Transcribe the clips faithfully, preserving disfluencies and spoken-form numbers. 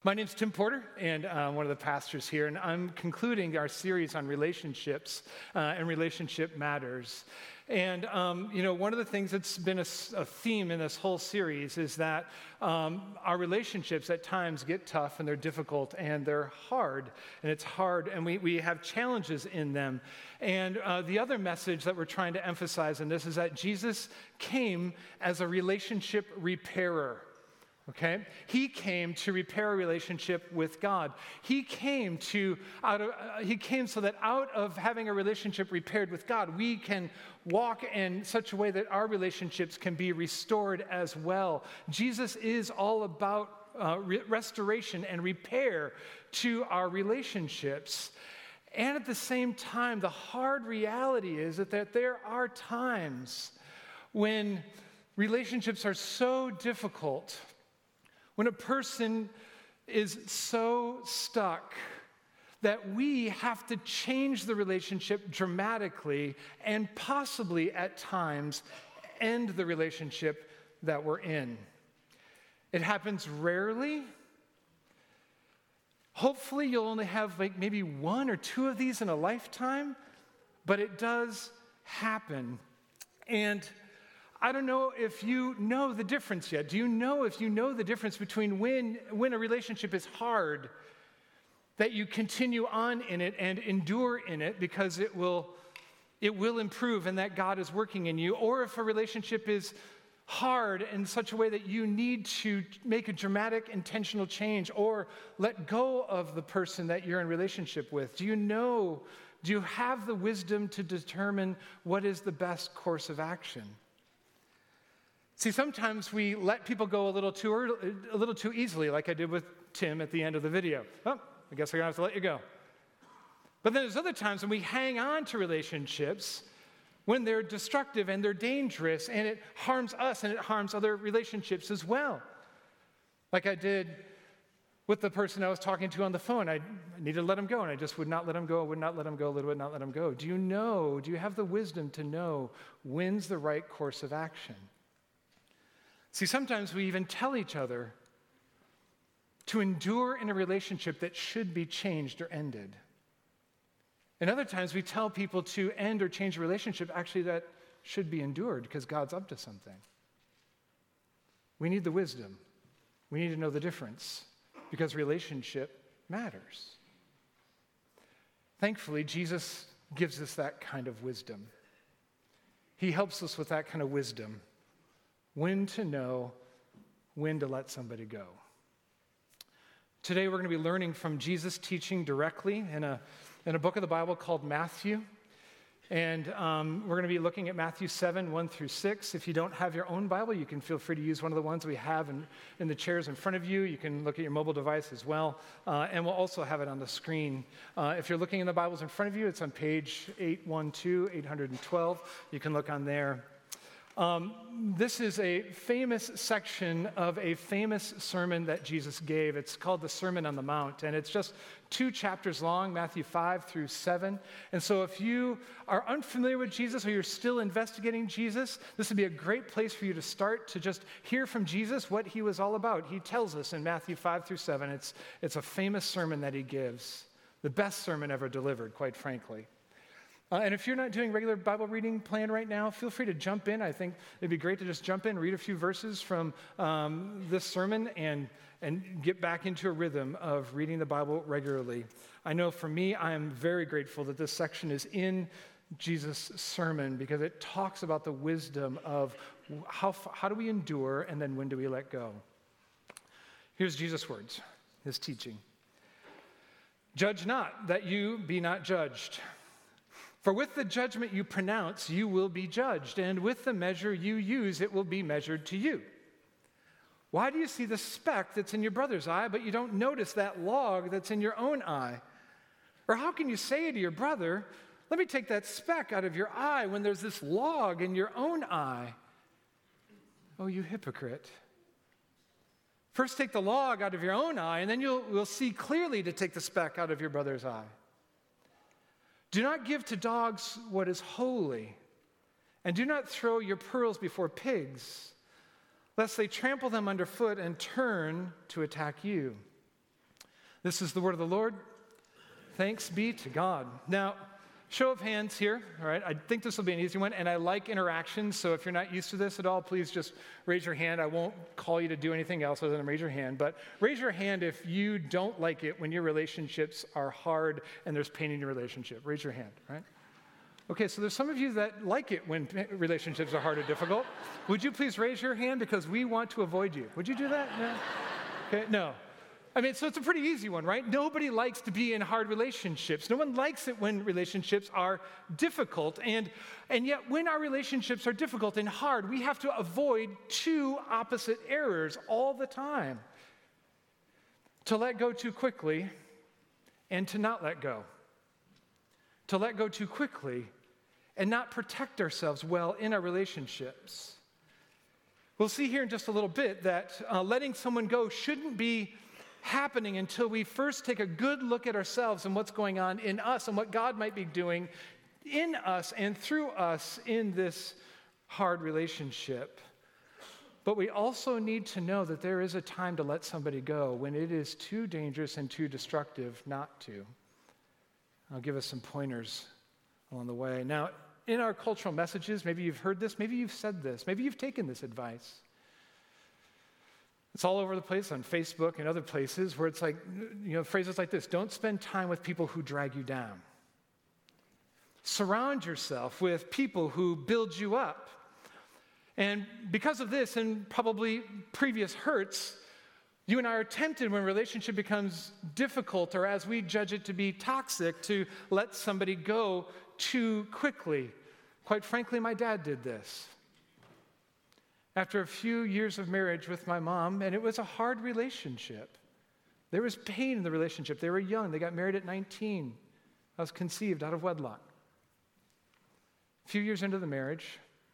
My name's Tim Porter, and I'm one of the pastors here, and I'm concluding our series on relationships uh, and relationship matters. And, um, you know, one of the things that's been a, a theme in this whole series is that um, our relationships at times get tough, and they're difficult, and they're hard, and it's hard, and we, we have challenges in them. And uh, the other message that we're trying to emphasize in this is that Jesus came as a relationship repairer. Okay? He came to repair a relationship with God. He came to out of uh, he came so that out of having a relationship repaired with God, we can walk in such a way that our relationships can be restored as well. Jesus is all about uh, re- restoration and repair to our relationships. And at the same time, the hard reality is that, that there are times when relationships are so difficult, when a person is so stuck that we have to change the relationship dramatically and possibly at times end the relationship that we're in. It happens rarely. Hopefully you'll only have like maybe one or two of these in a lifetime, but it does happen. And I don't know if you know the difference yet. Do you know if you know the difference between when, when a relationship is hard, that you continue on in it and endure in it because it will, it will improve and that God is working in you, or if a relationship is hard in such a way that you need to make a dramatic, intentional change or let go of the person that you're in relationship with? Do you know, do you have the wisdom to determine what is the best course of action? See, sometimes we let people go a little too early, a little too easily, like I did with Tim at the end of the video. Well, I guess I'm going to have to let you go. But then there's other times when we hang on to relationships when they're destructive and they're dangerous, and it harms us and it harms other relationships as well. Like I did with the person I was talking to on the phone. I needed to let him go, and I just would not let him go, would not let him go, would not let him go. Do you know, do you have the wisdom to know when's the right course of action? See, sometimes we even tell each other to endure in a relationship that should be changed or ended. And other times we tell people to end or change a relationship actually that should be endured because God's up to something. We need the wisdom. We need to know the difference because relationship matters. Thankfully, Jesus gives us that kind of wisdom. He helps us with that kind of wisdom. When to know, when to let somebody go. Today we're going to be learning from Jesus teaching directly in a, in a book of the Bible called Matthew. And um, we're going to be looking at Matthew seven, one through six. If you don't have your own Bible, you can feel free to use one of the ones we have in, in the chairs in front of you. You can look at your mobile device as well. Uh, and we'll also have it on the screen. Uh, if you're looking in the Bibles in front of you, it's on page eight twelve, eight twelve. You can look on there. Um, this is a famous section of a famous sermon that Jesus gave. It's called the Sermon on the Mount, and it's just two chapters long, Matthew five through seven. And so if you are unfamiliar with Jesus or you're still investigating Jesus, this would be a great place for you to start to just hear from Jesus what he was all about. He tells us in Matthew five through seven. It's, it's a famous sermon that he gives, the best sermon ever delivered, quite frankly. Uh, and if you're not doing regular Bible reading plan right now, feel free to jump in. I think it'd be great to just jump in, read a few verses from um, this sermon, and, and get back into a rhythm of reading the Bible regularly. I know for me, I am very grateful that this section is in Jesus' sermon because it talks about the wisdom of how, how do we endure and then when do we let go. Here's Jesus' words, his teaching. Judge not, that you be not judged. For with the judgment you pronounce, you will be judged, and with the measure you use, it will be measured to you. Why do you see the speck that's in your brother's eye, but you don't notice that log that's in your own eye? Or how can you say to your brother, let me take that speck out of your eye when there's this log in your own eye? Oh, you hypocrite. First take the log out of your own eye, and then you'll, you'll see clearly to take the speck out of your brother's eye. Do not give to dogs what is holy, and do not throw your pearls before pigs, lest they trample them underfoot and turn to attack you. This is the word of the Lord. Thanks be to God. Now, show of hands here, all right? I think this will be an easy one, and I like interactions, so if you're not used to this at all, please just raise your hand. I won't call you to do anything else other than raise your hand, but raise your hand if you don't like it when your relationships are hard and there's pain in your relationship. Raise your hand, right? Okay, so there's some of you that like it when relationships are hard or difficult. Would you please raise your hand because we want to avoid you? Would you do that? No? Okay, no. I mean, so it's a pretty easy one, right? Nobody likes to be in hard relationships. No one likes it when relationships are difficult. And, and yet, when our relationships are difficult and hard, we have to avoid two opposite errors all the time. To let go too quickly and to not let go. To let go too quickly and not protect ourselves well in our relationships. We'll see here in just a little bit that uh, letting someone go shouldn't be happening until we first take a good look at ourselves and what's going on in us and what God might be doing in us and through us in this hard relationship. But we also need to know that there is a time to let somebody go when it is too dangerous and too destructive not to. I'll give us some pointers along the way. Now, in our cultural messages, maybe you've heard this, maybe you've said this, maybe you've taken this advice. It's all over the place on Facebook and other places where it's like, you know, phrases like this: don't spend time with people who drag you down. Surround yourself with people who build you up. And because of this and probably previous hurts, you and I are tempted when a relationship becomes difficult or as we judge it to be toxic to let somebody go too quickly. Quite frankly, my dad did this. After a few years of marriage with my mom, and it was a hard relationship. There was pain in the relationship. They were young. They got married at nineteen. I was conceived out of wedlock. A few years into the marriage,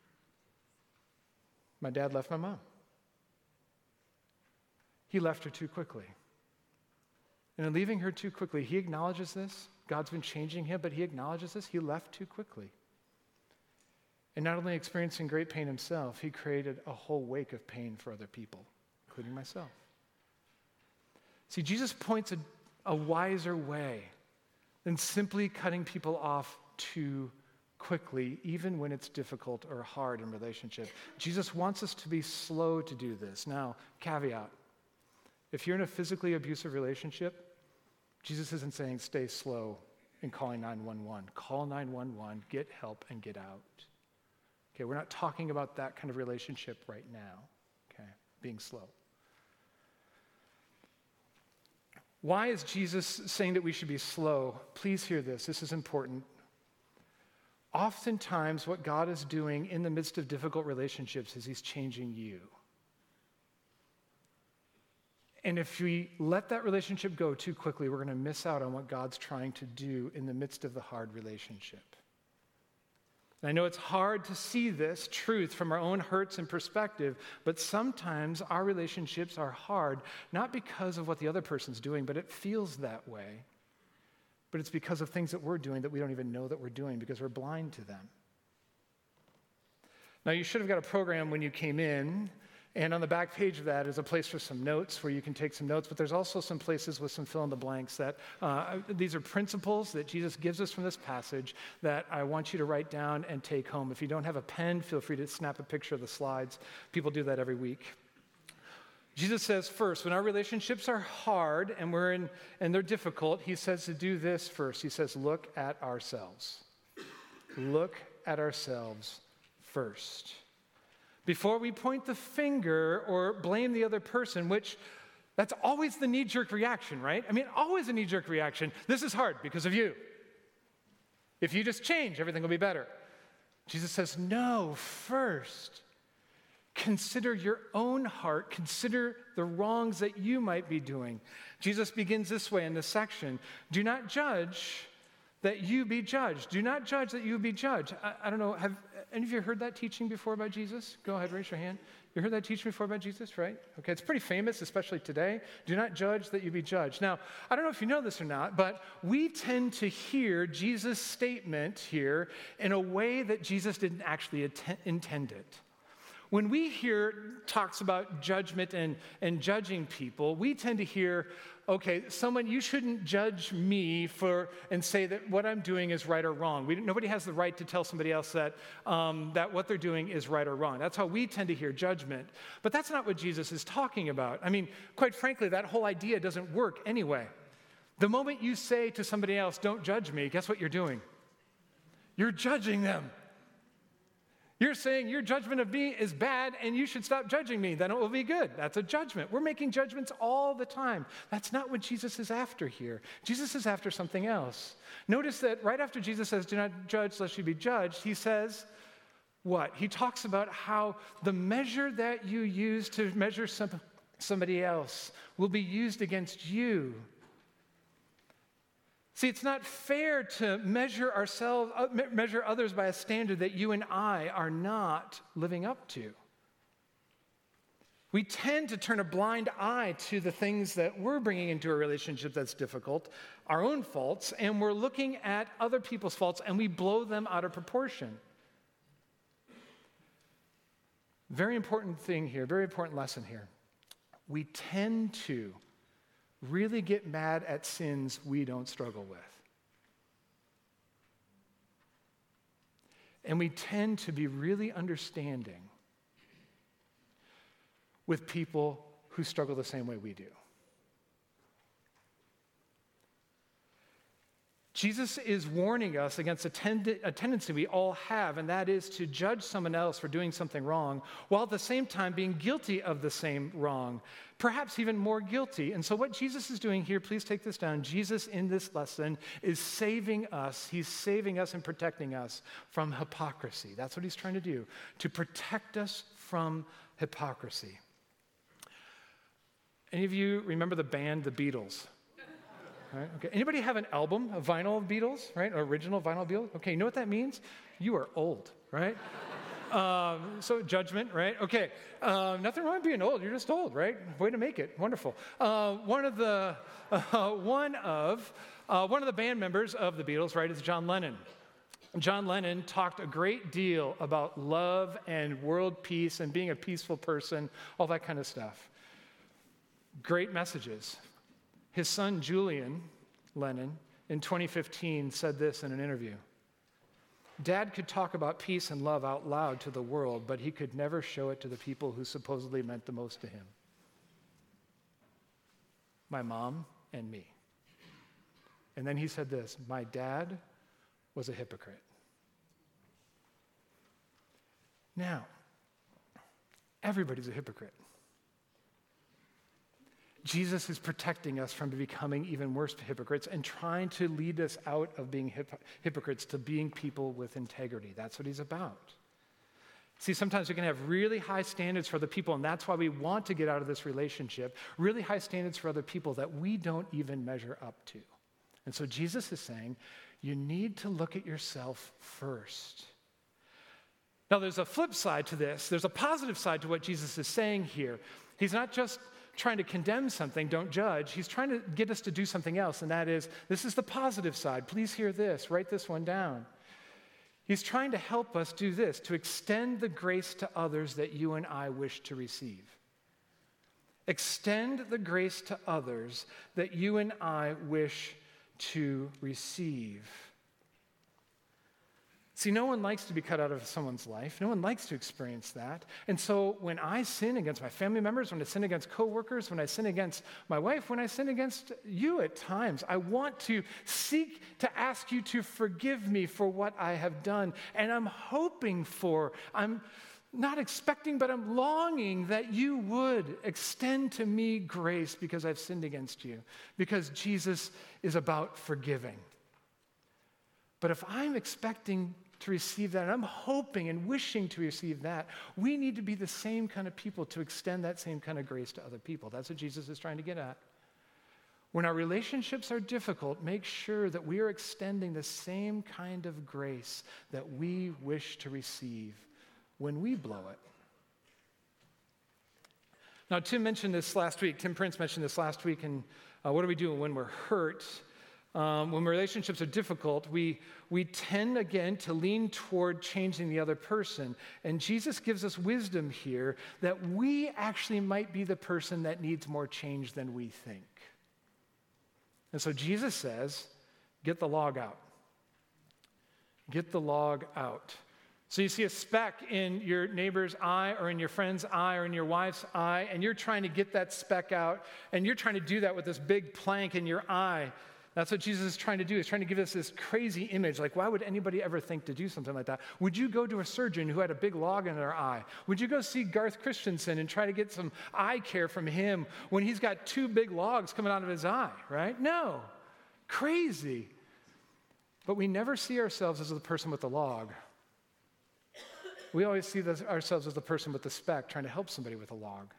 my dad left my mom. He left her too quickly. And in leaving her too quickly, he acknowledges this. God's been changing him, but he acknowledges this. He left too quickly. And not only experiencing great pain himself, he created a whole wake of pain for other people, including myself. See, Jesus points a, a wiser way than simply cutting people off too quickly, even when it's difficult or hard in relationship. Jesus wants us to be slow to do this. Now, caveat, if you're in a physically abusive relationship, Jesus isn't saying stay slow in calling nine one one. Call nine one one, get help, and get out. Okay, we're not talking about that kind of relationship right now, okay, being slow. Why is Jesus saying that we should be slow? Please hear this. This is important. Oftentimes, what God is doing in the midst of difficult relationships is he's changing you. And if we let that relationship go too quickly, we're going to miss out on what God's trying to do in the midst of the hard relationship. And I know it's hard to see this truth from our own hurts and perspective, but sometimes our relationships are hard, not because of what the other person's doing, but it feels that way. But it's because of things that we're doing that we don't even know that we're doing because we're blind to them. Now, you should have got a program when you came in, and on the back page of that is a place for some notes where you can take some notes, but there's also some places with some fill-in-the-blanks that uh, these are principles that Jesus gives us from this passage that I want you to write down and take home. If you don't have a pen, feel free to snap a picture of the slides. People do that every week. Jesus says first, when our relationships are hard and we're in and they're difficult, he says to do this first. He says, look at ourselves. Look at ourselves first. Before we point the finger or blame the other person, which that's always the knee-jerk reaction, right? I mean, always a knee-jerk reaction. This is hard because of you. If you just change, everything will be better. Jesus says, no, first, consider your own heart. Consider the wrongs that you might be doing. Jesus begins this way in this section. Do not judge that you be judged. Do not judge that you be judged. I, I don't know, have any of you heard that teaching before about Jesus? Go ahead, raise your hand. You heard that teaching before about Jesus, right? Okay, it's pretty famous, especially today. Do not judge that you be judged. Now, I don't know if you know this or not, but we tend to hear Jesus' statement here in a way that Jesus didn't actually att- intend it. When we hear talks about judgment and, and judging people, we tend to hear, okay, someone, you shouldn't judge me for and say that what I'm doing is right or wrong. We, nobody has the right to tell somebody else that, um, that what they're doing is right or wrong. That's how we tend to hear judgment. But that's not what Jesus is talking about. I mean, quite frankly, that whole idea doesn't work anyway. The moment you say to somebody else, don't judge me, guess what you're doing? You're judging them. You're saying your judgment of me is bad and you should stop judging me, then it will be good. That's a judgment. We're making judgments all the time. That's not what Jesus is after here. Jesus is after something else. Notice that right after Jesus says, do not judge lest you be judged, he says what? He talks about how the measure that you use to measure some, somebody else will be used against you. See, it's not fair to measure ourselves, uh, measure others by a standard that you and I are not living up to. We tend to turn a blind eye to the things that we're bringing into a relationship that's difficult, our own faults, and we're looking at other people's faults and we blow them out of proportion. Very important thing here, very important lesson here. We tend to really get mad at sins we don't struggle with. And we tend to be really understanding with people who struggle the same way we do. Jesus is warning us against a, tend- a tendency we all have, and that is to judge someone else for doing something wrong, while at the same time being guilty of the same wrong, perhaps even more guilty. And so what Jesus is doing here, please take this down, Jesus in this lesson is saving us. He's saving us and protecting us from hypocrisy. That's what he's trying to do, to protect us from hypocrisy. Any of you remember the band The Beatles? Right, okay. Anybody have an album, a vinyl of Beatles, right? Original vinyl Beatles? Okay, you know what that means? You are old, right? um, so judgment, right? Okay, uh, nothing wrong with being old. You're just old, right? Way to make it. Wonderful. Uh, one of the uh, one of uh, one of the band members of the Beatles, right, is John Lennon. John Lennon talked a great deal about love and world peace and being a peaceful person, all that kind of stuff. Great messages. His son, Julian Lennon, in twenty fifteen said this in an interview. Dad could talk about peace and love out loud to the world, but he could never show it to the people who supposedly meant the most to him. My mom and me. And then he said this, my dad was a hypocrite. Now, everybody's a hypocrite. Jesus is protecting us from becoming even worse hypocrites and trying to lead us out of being hip- hypocrites to being people with integrity. That's what he's about. See, sometimes we can have really high standards for other people, and that's why we want to get out of this relationship, really high standards for other people that we don't even measure up to. And so Jesus is saying, you need to look at yourself first. Now, there's a flip side to this. There's a positive side to what Jesus is saying here. He's not just trying to condemn something, don't judge. He's trying to get us to do something else, and that is, this is the positive side. Please hear this. Write this one down. He's trying to help us do this, to extend the grace to others that you and I wish to receive. Extend the grace to others that you and I wish to receive. See, no one likes to be cut out of someone's life. No one likes to experience that. And so when I sin against my family members, when I sin against coworkers, when I sin against my wife, when I sin against you at times, I want to seek to ask you to forgive me for what I have done. And I'm hoping for, I'm not expecting, but I'm longing that you would extend to me grace because I've sinned against you, because Jesus is about forgiving. But if I'm expecting to receive that, and I'm hoping and wishing to receive that, we need to be the same kind of people to extend that same kind of grace to other people. That's what Jesus is trying to get at. When our relationships are difficult, make sure that we are extending the same kind of grace that we wish to receive when we blow it. Now, Tim mentioned this last week. Tim Prince mentioned this last week, and uh, what do we do when we're hurt? Um, when relationships are difficult, we, we tend, again, to lean toward changing the other person. And Jesus gives us wisdom here that we actually might be the person that needs more change than we think. And so Jesus says, get the log out. Get the log out. So you see a speck in your neighbor's eye or in your friend's eye or in your wife's eye, and you're trying to get that speck out, and you're trying to do that with this big plank in your eye. That's what Jesus is trying to do. He's trying to give us this crazy image. Like, why would anybody ever think to do something like that? Would you go to a surgeon who had a big log in their eye? Would you go see Garth Christensen and try to get some eye care from him when he's got two big logs coming out of his eye, right? No. Crazy. But we never see ourselves as the person with the log. We always see this, ourselves as the person with the speck trying to help somebody with a log.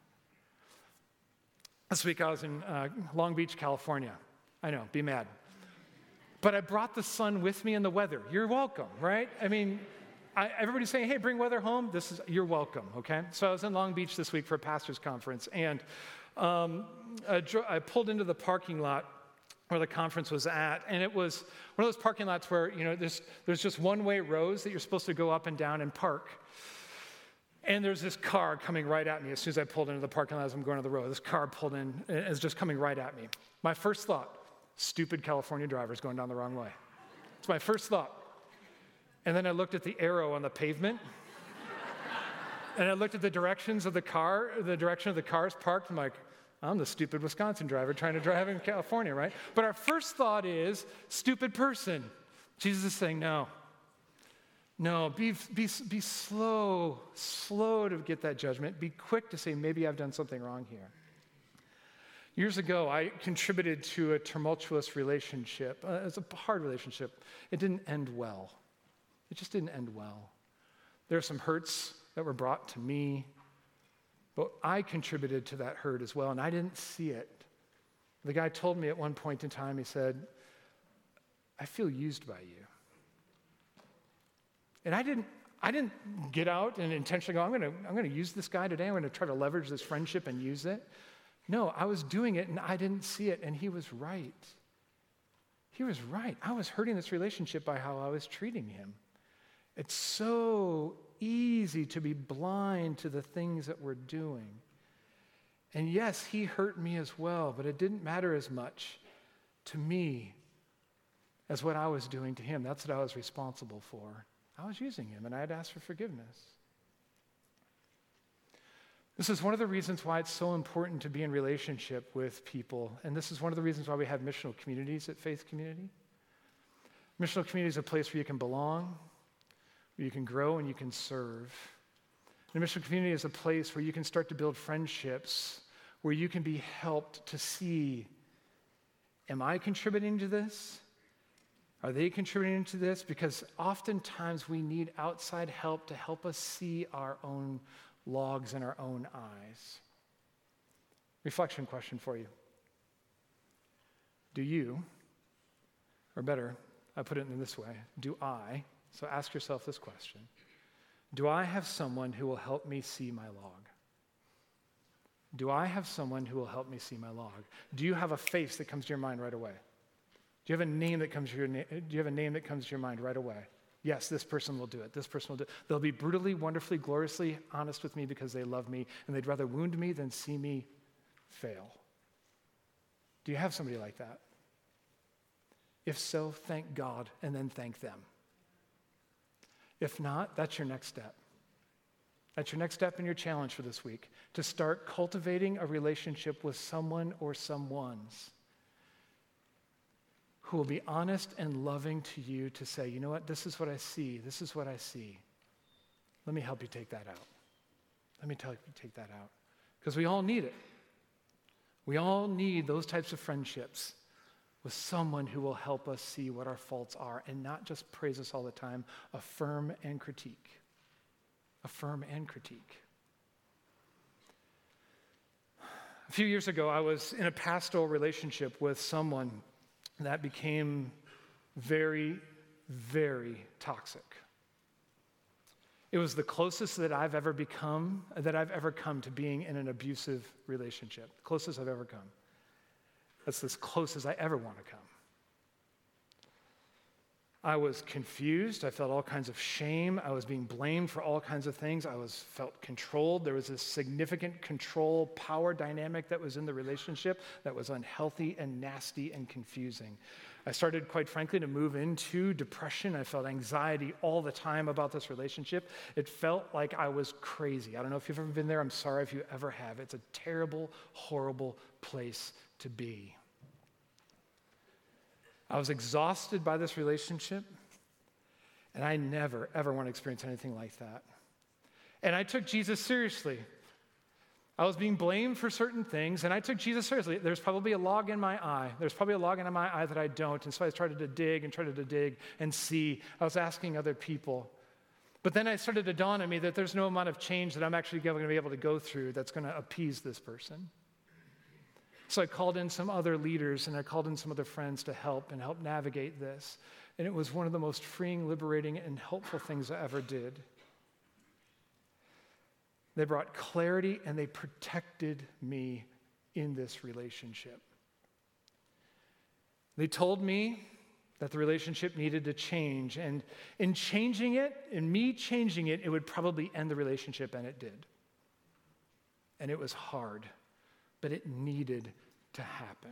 This week I was in uh, Long Beach, California. I know, be mad. But I brought the sun with me and the weather. You're welcome, right? I mean, I, everybody's saying, hey, bring weather home. This is, you're welcome, okay? So I was in Long Beach this week for a pastor's conference, and um, I, dro- I pulled into the parking lot where the conference was at, and it was one of those parking lots where, you know, there's, there's just one-way rows that you're supposed to go up and down and park. And there's this car coming right at me as soon as I pulled into the parking lot as I'm going to the road. This car pulled in and is just coming right at me. My first thought, stupid California drivers going down the wrong way. It's my first thought. And then I looked at the arrow on the pavement, and I looked at the directions of the car, the direction of the cars parked. I'm like, I'm the stupid Wisconsin driver trying to drive in California, right? But our first thought is, stupid person. Jesus is saying, no. No, be, be, be slow, slow to get that judgment. Be quick to say, maybe I've done something wrong here. Years ago, I contributed to a tumultuous relationship. Uh, it was a hard relationship. It didn't end well. It just didn't end well. There are some hurts that were brought to me, but I contributed to that hurt as well, and I didn't see it. The guy told me at one point in time, he said, I feel used by you. And I didn't, I didn't get out and intentionally go, I'm going to I'm going to use this guy today. I'm going to try to leverage this friendship and use it. No, I was doing it and I didn't see it, and he was right. He was right. I was hurting this relationship by how I was treating him. It's so easy to be blind to the things that we're doing. And yes, he hurt me as well, but it didn't matter as much to me as what I was doing to him. That's what I was responsible for. I was using him, and I had asked for forgiveness. This is one of the reasons why it's so important to be in relationship with people, and this is one of the reasons why we have missional communities at Faith Community. Missional community is a place where you can belong, where you can grow, and you can serve. And a missional community is a place where you can start to build friendships, where you can be helped to see, am I contributing to this? Are they contributing to this? Because oftentimes we need outside help to help us see our own logs in our own eyes. Reflection question for you. Do you, or better, I put it in this way, do I, so ask yourself this question, do I have someone who will help me see my log? Do I have someone who will help me see my log? Do you have a face that comes to your mind right away? Do you have a name that comes to your na- do you have a name that comes to your mind right away? Yes, this person will do it. This person will do it. They'll be brutally, wonderfully, gloriously honest with me because they love me, and they'd rather wound me than see me fail. Do you have somebody like that? If so, thank God, and then thank them. If not, that's your next step. That's your next step in your challenge for this week, to start cultivating a relationship with someone or someones who will be honest and loving to you to say, you know what, this is what I see, this is what I see. Let me help you take that out. Let me help you take that out. Because we all need it. We all need those types of friendships with someone who will help us see what our faults are and not just praise us all the time, affirm and critique. Affirm and critique. A few years ago, I was in a pastoral relationship with someone that became very, very toxic. It was the closest that I've ever become, that I've ever come to being in an abusive relationship. The closest I've ever come. That's as close as I ever want to come. I was confused. I felt all kinds of shame. I was being blamed for all kinds of things. I was felt controlled. There was a significant control power dynamic that was in the relationship that was unhealthy and nasty and confusing. I started, quite frankly, to move into depression. I felt anxiety all the time about this relationship. It felt like I was crazy. I don't know if you've ever been there. I'm sorry if you ever have. It's a terrible, horrible place to be. I was exhausted by this relationship, and I never, ever want to experience anything like that. And I took Jesus seriously. I was being blamed for certain things, and I took Jesus seriously. There's probably a log in my eye. There's probably a log in my eye that I don't, and so I started to dig and tried to dig and see. I was asking other people. But then it started to dawn on me that there's no amount of change that I'm actually going to be able to go through that's going to appease this person. So I called in some other leaders and I called in some other friends to help and help navigate this. And it was one of the most freeing, liberating, and helpful things I ever did. They brought clarity and they protected me in this relationship. They told me that the relationship needed to change. And in changing it, in me changing it, it would probably end the relationship, and it did. And it was hard. But it needed to happen.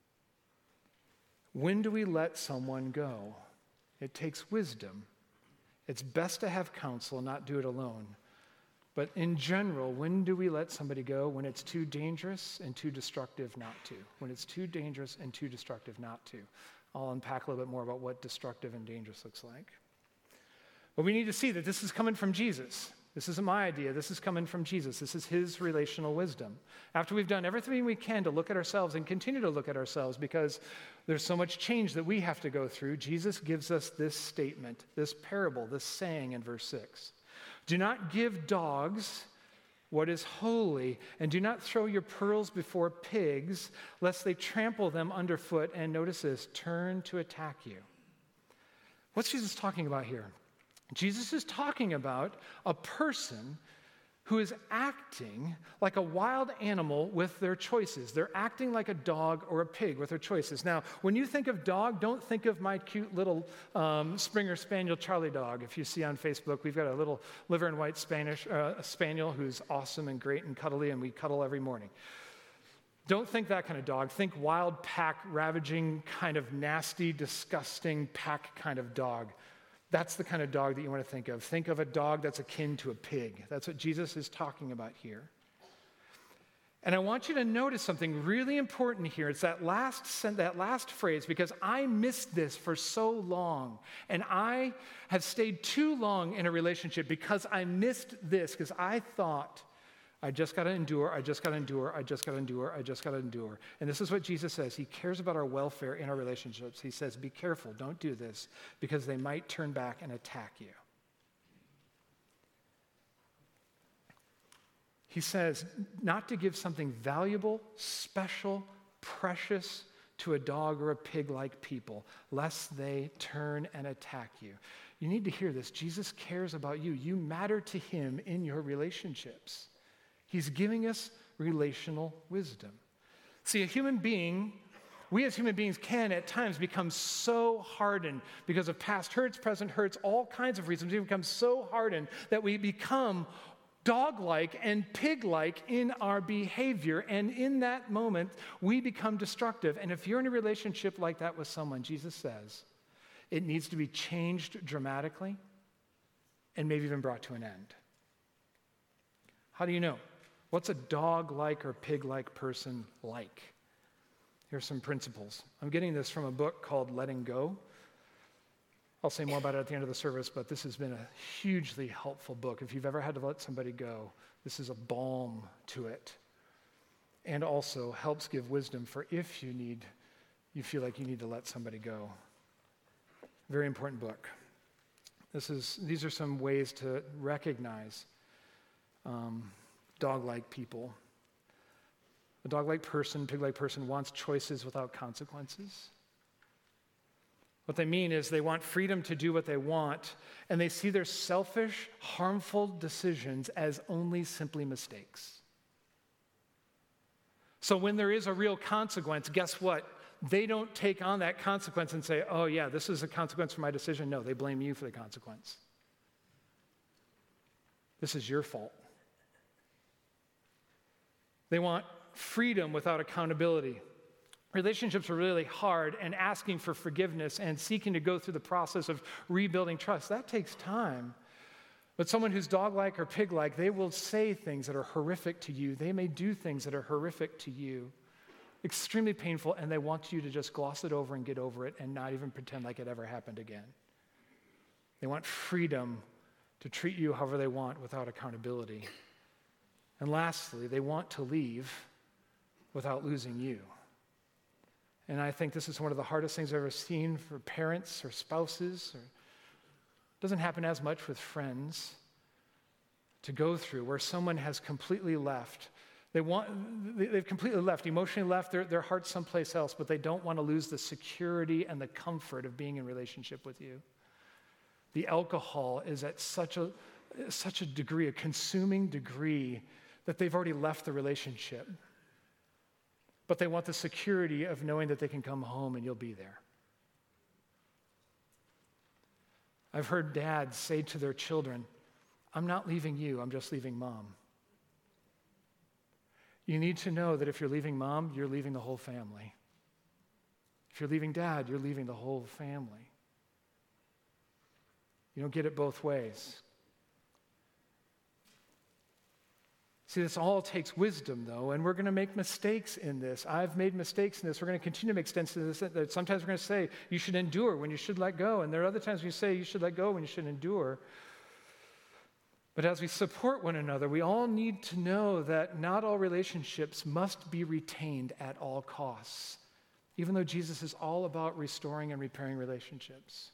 When do we let someone go? It takes wisdom. It's best to have counsel, not do it alone. But in general, when do we let somebody go? When it's too dangerous and too destructive not to. When it's too dangerous and too destructive not to. I'll unpack a little bit more about what destructive and dangerous looks like. But we need to see that this is coming from Jesus. This isn't my idea. This is coming from Jesus. This is his relational wisdom. After we've done everything we can to look at ourselves and continue to look at ourselves because there's so much change that we have to go through, Jesus gives us this statement, this parable, this saying in verse six. Do not give dogs what is holy, and do not throw your pearls before pigs, lest they trample them underfoot and, notice this, turn to attack you. What's Jesus talking about here? Jesus is talking about a person who is acting like a wild animal with their choices. They're acting like a dog or a pig with their choices. Now, when you think of dog, don't think of my cute little um, Springer Spaniel Charlie dog. If you see on Facebook, we've got a little liver and white Spanish uh, Spaniel who's awesome and great and cuddly, and we cuddle every morning. Don't think that kind of dog. Think wild pack, ravaging, kind of nasty, disgusting pack kind of dog. That's the kind of dog that you want to think of. Think of a dog that's akin to a pig. That's what Jesus is talking about here. And I want you to notice something really important here. It's that last that last phrase, because I missed this for so long. And I have stayed too long in a relationship because I missed this, because I thought, I just got to endure, I just got to endure, I just got to endure, I just got to endure. And this is what Jesus says. He cares about our welfare in our relationships. He says, be careful, don't do this, because they might turn back and attack you. He says not to give something valuable, special, precious to a dog or a pig like people, lest they turn and attack you. You need to hear this. Jesus cares about you. You matter to him in your relationships. He's giving us relational wisdom. See, a human being, we as human beings can at times become so hardened because of past hurts, present hurts, all kinds of reasons. We become so hardened that we become dog-like and pig-like in our behavior. And in that moment, we become destructive. And if you're in a relationship like that with someone, Jesus says, it needs to be changed dramatically and maybe even brought to an end. How do you know? What's a dog-like or pig-like person like? Here's some principles. I'm getting this from a book called Letting Go. I'll say more about it at the end of the service, but this has been a hugely helpful book. If you've ever had to let somebody go, this is a balm to it. And also helps give wisdom for if you need, you feel like you need to let somebody go. Very important book. This is, these are some ways to recognize um, dog-like people. A dog-like person, pig-like person wants choices without consequences. What they mean is they want freedom to do what they want, and they see their selfish, harmful decisions as only simply mistakes. So when there is a real consequence, guess what? they don't take on that consequence and say, oh yeah, this is a consequence for my decision. No, they blame you for the consequence. This is your fault. They want freedom without accountability. Relationships are really hard, and asking for forgiveness and seeking to go through the process of rebuilding trust, that takes time. But someone who's dog-like or pig-like, they will say things that are horrific to you. They may do things that are horrific to you, extremely painful, and they want you to just gloss it over and get over it and not even pretend like it ever happened again. They want freedom to treat you however they want without accountability. And lastly, they want to leave without losing you. And I think this is one of the hardest things I've ever seen for parents or spouses. Or, it doesn't happen as much with friends to go through, where someone has completely left. They want, they've completely left, emotionally left their, their heart someplace else, but they don't want to lose the security and the comfort of being in relationship with you. The alcohol is at such a, such a degree, a consuming degree, that they've already left the relationship. But they want the security of knowing that they can come home and you'll be there. I've heard dads say to their children, I'm not leaving you, I'm just leaving mom. You need to know that if you're leaving mom, you're leaving the whole family. If you're leaving dad, you're leaving the whole family. You don't get it both ways. See, this all takes wisdom, though, and we're going to make mistakes in this. I've made mistakes in this. We're going to continue to make mistakes in this. Sometimes we're going to say, you should endure when you should let go, and there are other times we say, you should let go when you should endure. But as we support one another, we all need to know that not all relationships must be retained at all costs, even though Jesus is all about restoring and repairing relationships.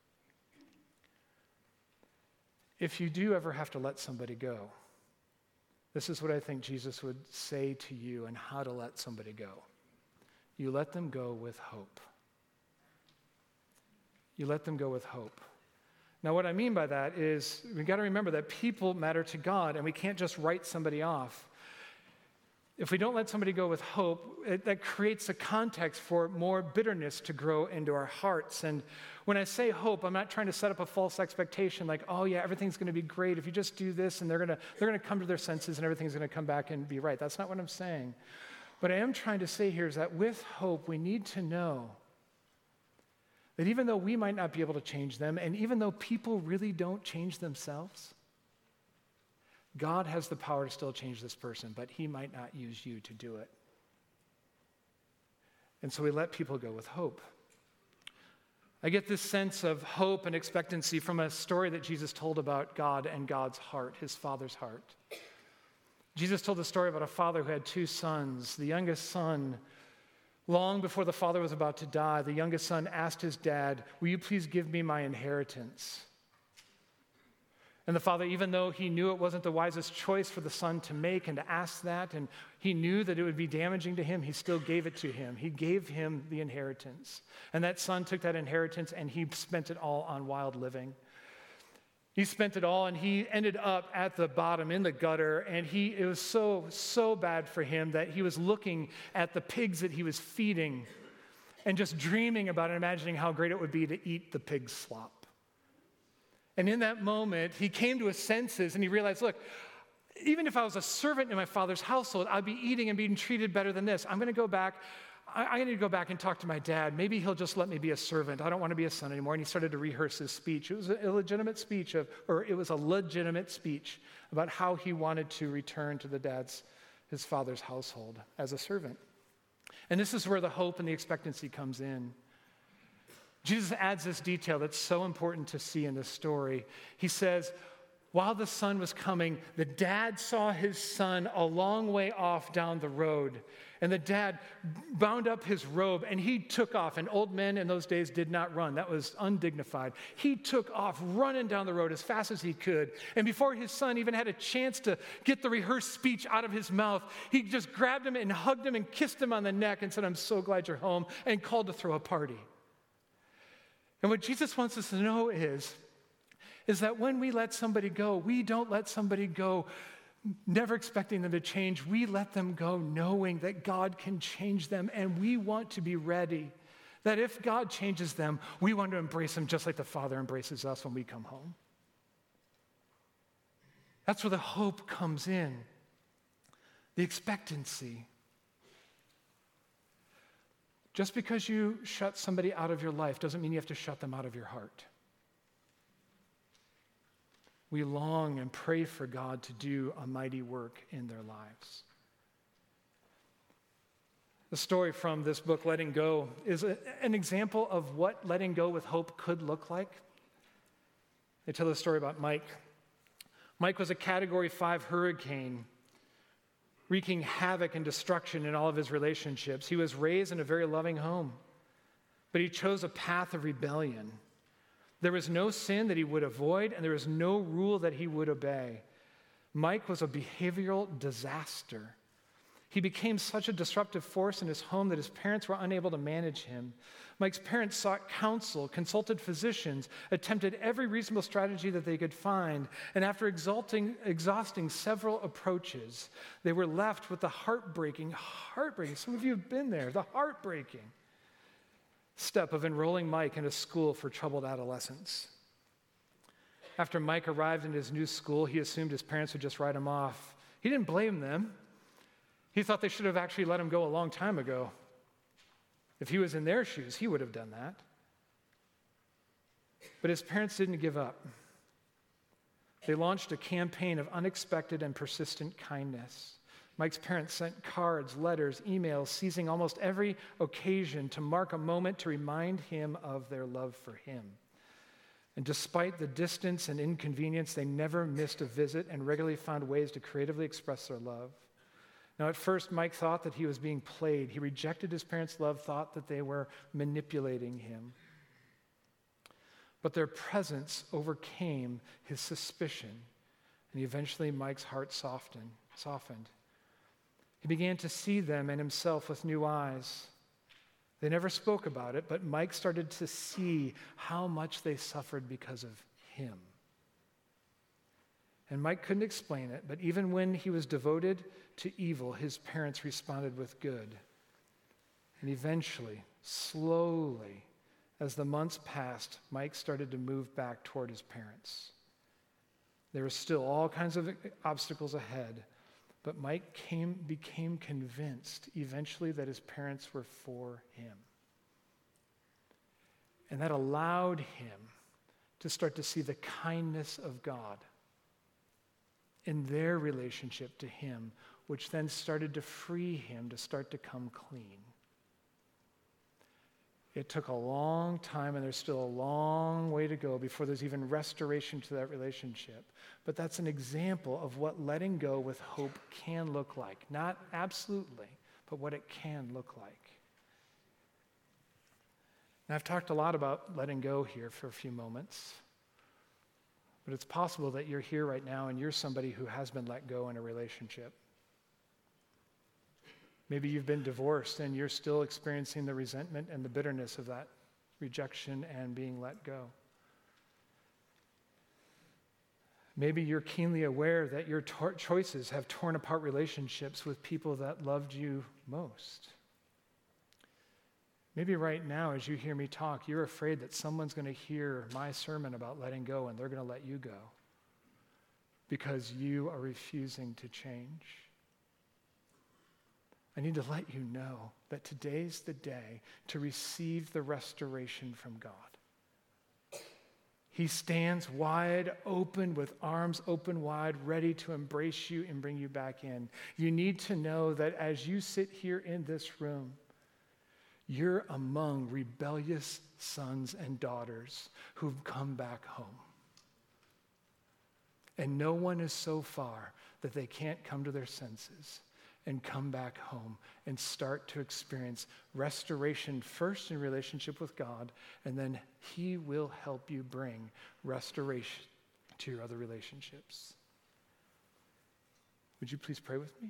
If you do ever have to let somebody go, this is what I think Jesus would say to you and how to let somebody go. You let them go with hope. You let them go with hope. Now, what I mean by that is we've got to remember that people matter to God, and we can't just write somebody off. If we don't let somebody go with hope, it, that creates a context for more bitterness to grow into our hearts. And when I say hope, I'm not trying to set up a false expectation like, oh yeah, everything's going to be great if you just do this, and they're going to they're going to come to their senses and everything's going to come back and be right. That's not what I'm saying. What I am trying to say here is that with hope, we need to know that even though we might not be able to change them, and even though people really don't change themselves, God has the power to still change this person, but he might not use you to do it. And so we let people go with hope. I get this sense of hope and expectancy from a story that Jesus told about God and God's heart, his Father's heart. Jesus told a story about a father who had two sons. The youngest son, long before the father was about to die, the youngest son asked his dad, will you please give me my inheritance? And the father, even though he knew it wasn't the wisest choice for the son to make and to ask that, and he knew that it would be damaging to him, he still gave it to him. He gave him the inheritance. And that son took that inheritance and he spent it all on wild living. He spent it all and he ended up at the bottom in the gutter, and he it was so, so bad for him that he was looking at the pigs that he was feeding and just dreaming about it, imagining how great it would be to eat the pig's slop. And in that moment, he came to his senses and he realized, look, even if I was a servant in my father's household, I'd be eating and being treated better than this. I'm going to go back. I, I need to go back and talk to my dad. Maybe he'll just let me be a servant. I don't want to be a son anymore. And he started to rehearse his speech. It was an illegitimate speech of, or it was a legitimate speech about how he wanted to return to the dad's, his father's household as a servant. And this is where the hope and the expectancy comes in. Jesus adds this detail that's so important to see in this story. He says, while the son was coming, the dad saw his son a long way off down the road. And the dad bound up his robe and he took off. And old men in those days did not run. That was undignified. He took off running down the road as fast as he could. And before his son even had a chance to get the rehearsed speech out of his mouth, he just grabbed him and hugged him and kissed him on the neck and said, I'm so glad you're home, and called to throw a party. And what Jesus wants us to know is, is that when we let somebody go, we don't let somebody go never expecting them to change. We let them go knowing that God can change them, and we want to be ready. That if God changes them, we want to embrace them just like the Father embraces us when we come home. That's where the hope comes in, the expectancy. Just because you shut somebody out of your life doesn't mean you have to shut them out of your heart. We long and pray for God to do a mighty work in their lives. The story from this book, Letting Go, is a, an example of what letting go with hope could look like. They tell the story about Mike. Mike was a Category five hurricane, wreaking havoc and destruction in all of his relationships. He was raised in a very loving home, but he chose a path of rebellion. There was no sin that he would avoid, and there was no rule that he would obey. Mike was a behavioral disaster. He became such a disruptive force in his home that his parents were unable to manage him. Mike's parents sought counsel, consulted physicians, attempted every reasonable strategy that they could find, and after exalting, exhausting several approaches, they were left with the heartbreaking, heartbreaking, some of you have been there, the heartbreaking step of enrolling Mike in a school for troubled adolescents. After Mike arrived in his new school, he assumed his parents would just write him off. He didn't blame them. He thought they should have actually let him go a long time ago. If he was in their shoes, he would have done that. But his parents didn't give up. They launched a campaign of unexpected and persistent kindness. Mike's parents sent cards, letters, emails, seizing almost every occasion to mark a moment to remind him of their love for him. And despite the distance and inconvenience, they never missed a visit and regularly found ways to creatively express their love. Now, at first, Mike thought that he was being played. He rejected his parents' love, thought that they were manipulating him. But their presence overcame his suspicion, and eventually Mike's heart softened. softened. He began to see them and himself with new eyes. They never spoke about it, but Mike started to see how much they suffered because of him. And Mike couldn't explain it, but even when he was devoted to evil, his parents responded with good. And eventually, slowly, as the months passed, Mike started to move back toward his parents. There were still all kinds of obstacles ahead, but Mike came, became convinced eventually that his parents were for him. And that allowed him to start to see the kindness of God in their relationship to him, which then started to free him to start to come clean. It took a long time, and there's still a long way to go before there's even restoration to that relationship. But that's an example of what letting go with hope can look like. Not absolutely, but what it can look like. Now, I've talked a lot about letting go here for a few moments. But it's possible that you're here right now and you're somebody who has been let go in a relationship. Maybe you've been divorced and you're still experiencing the resentment and the bitterness of that rejection and being let go. Maybe you're keenly aware that your tor- choices have torn apart relationships with people that loved you most. Maybe right now, as you hear me talk, you're afraid that someone's going to hear my sermon about letting go and they're going to let you go because you are refusing to change. I need to let you know that today's the day to receive the restoration from God. He stands wide open with arms open wide, ready to embrace you and bring you back in. You need to know that as you sit here in this room, you're among rebellious sons and daughters who've come back home. And no one is so far that they can't come to their senses and come back home and start to experience restoration first in relationship with God, and then He will help you bring restoration to your other relationships. Would you please pray with me?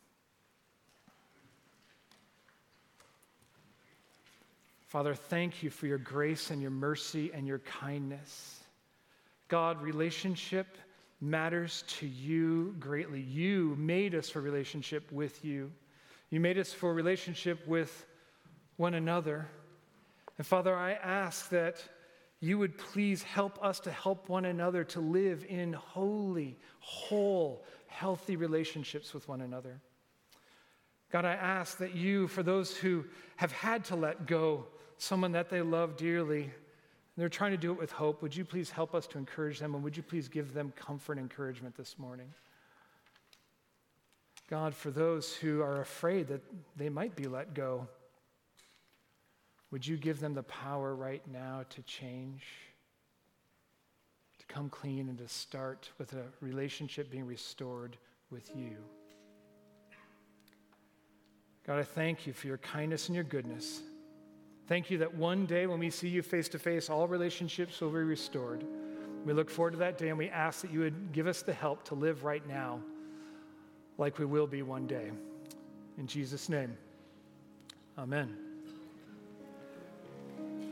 Father, thank you for your grace and your mercy and your kindness. God, relationship matters to you greatly. You made us for relationship with you. You made us for relationship with one another. And Father, I ask that you would please help us to help one another to live in holy, whole, healthy relationships with one another. God, I ask that you, for those who have had to let go someone that they love dearly, and they're trying to do it with hope, would you please help us to encourage them, and would you please give them comfort and encouragement this morning? God, for those who are afraid that they might be let go, would you give them the power right now to change, to come clean, and to start with a relationship being restored with you? God, I thank you for your kindness and your goodness. Thank you that one day when we see you face to face, all relationships will be restored. We look forward to that day, and we ask that you would give us the help to live right now like we will be one day. In Jesus' name, amen.